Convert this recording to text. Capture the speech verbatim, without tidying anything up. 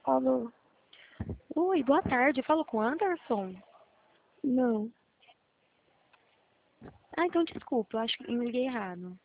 Alô? Oi, boa tarde. Eu falo com o Anderson? Não. Ah, então desculpa, eu acho que eu liguei errado.